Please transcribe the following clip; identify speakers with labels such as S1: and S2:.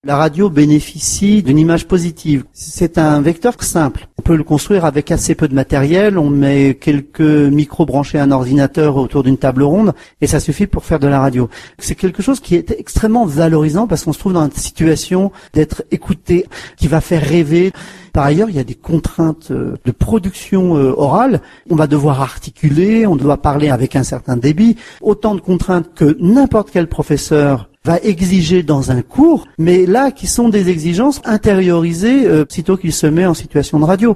S1: La radio bénéficie d'une image positive. C'est un vecteur simple. On peut le construire avec assez peu de matériel. On met quelques micros branchés à un ordinateur autour d'une table ronde et ça suffit pour faire de la radio. C'est quelque chose qui est extrêmement valorisant parce qu'on se trouve dans une situation d'être écouté, qui va faire rêver. Par ailleurs, il y a des contraintes de production orale. On va devoir articuler, on doit parler avec un certain débit. Autant de contraintes que n'importe quel professeur va exiger dans un cours, mais là qui sont des exigences intériorisées sitôt qu'il se met en situation de radio.